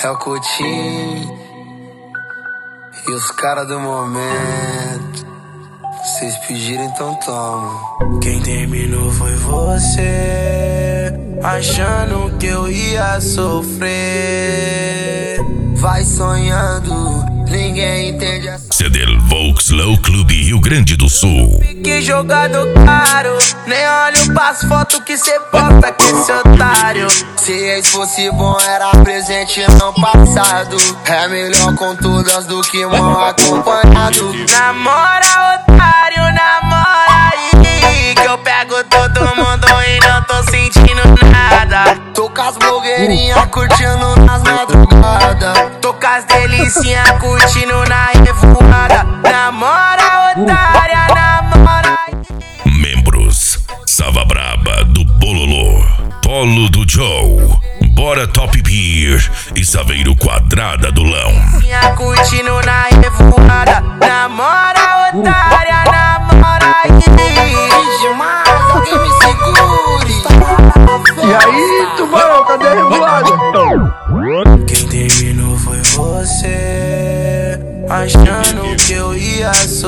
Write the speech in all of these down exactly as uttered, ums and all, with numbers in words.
É o Coutinho e os caras do momento. Vocês pediram, então toma. Quem terminou foi você, achando que eu ia sofrer. Vai sonhando, ninguém entende essa. C D Volkslow Clube Rio Grande do Sul. Que jogado caro, nem olho pras fotos que cê posta com esse otário. Se ex fosse bom era presente não passado. É melhor com todas do que mal acompanhado. Namora otário, namora aí, que eu pego todo mundo e não tô sentindo nada. Tô com as blogueirinhas curtindo nas madrugadas. Tô com as delicinhas curtindo na revoada. Namora otária, namora aí. Membros: Sava Braba do Bololô, Polo do Joe, Bora Top Beer e Saveiro Quadrada do Lão. Curtindo na revoada. Namora otária, namora aí. Demais, alguém me segure. E aí, tubarão, cadê a revoada? Quem terminou foi você, achando que eu ia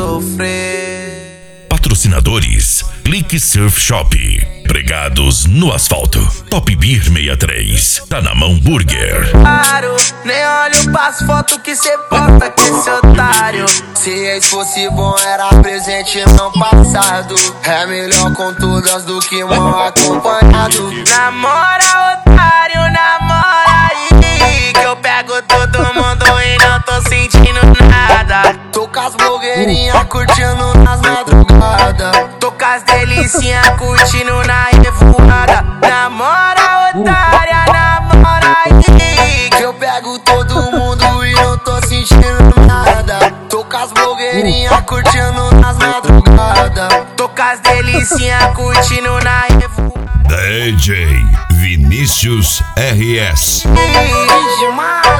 sofrer. Patrocinadores: Clique Surf Shop, pregados no asfalto, Top Beer sessenta e três, Tá na Mão Burger. Claro, nem olho pras fotos que cê posta com esse otário. Se ex fosse bom era presente não passado. É melhor com todas do que mal acompanhado. Namora otário, namora aí, que eu pego todo mundo e não tô sentindo nada. Tô com as blogueirinhas curtindo nas madrugadas. Tô com as delicinhas curtindo na revoada. Namora otária, namora aí, que eu pego todo mundo e não tô sentindo nada. Tô com as blogueirinhas curtindo nas madrugadas. Tô com as delicinhas curtindo na revoada. D J Vinícius R S. Demais.